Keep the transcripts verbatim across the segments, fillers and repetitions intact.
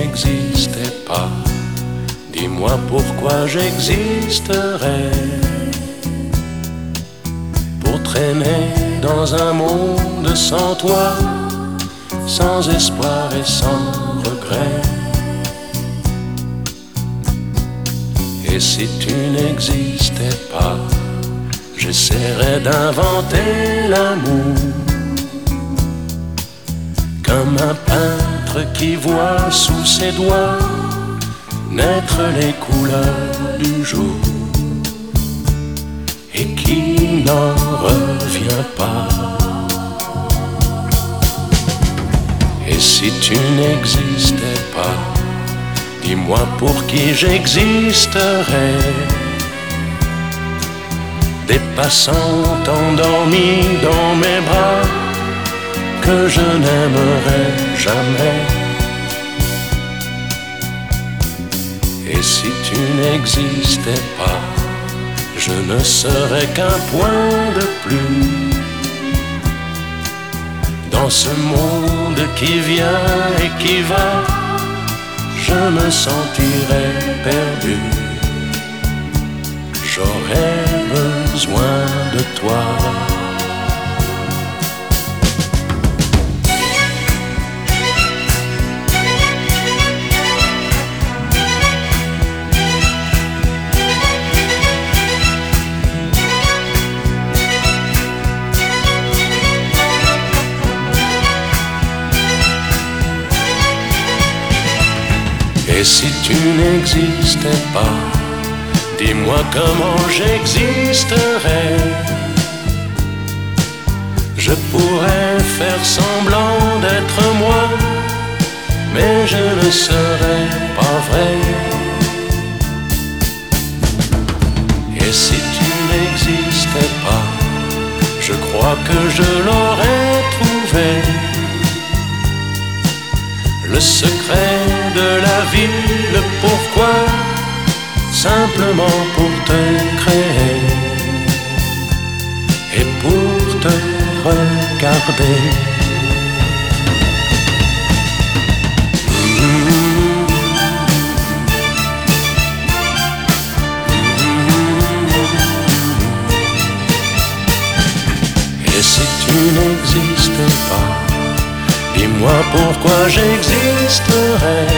n'existais pas, dis-moi pourquoi j'existerais. Pour traîner dans un monde sans toi, sans espoir et sans regret. Et si tu n'existais pas, j'essaierais d'inventer l'amour, comme un peintre qui voit sous ses doigts naître les couleurs du jour et qui n'en revient pas. Et si tu n'existais pas, dis-moi pour qui j'existerais. Des passants endormis dans mes bras que je n'aimerais jamais. Et si tu n'existais pas, je ne serais qu'un point de plus dans ce monde qui vient et qui va. Je me sentirais perdu. J'aurais besoin de toi. Et si tu n'existais pas, dis-moi comment j'existerais. Je pourrais faire semblant d'être moi, mais je ne serais pas vrai. Et si tu n'existais pas, je crois que je l'aurais trouvé. Le secret de la vie, le pourquoi, simplement pour te créer et pour te regarder. Et si tu n'existais pas, dis-moi pourquoi j'existerais.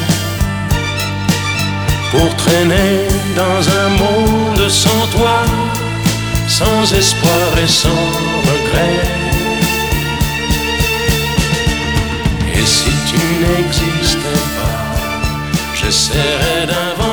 Pour traîner dans un monde sans toi, sans espoir et sans regret. Et si tu n'existais pas, j'essaierais d'inventer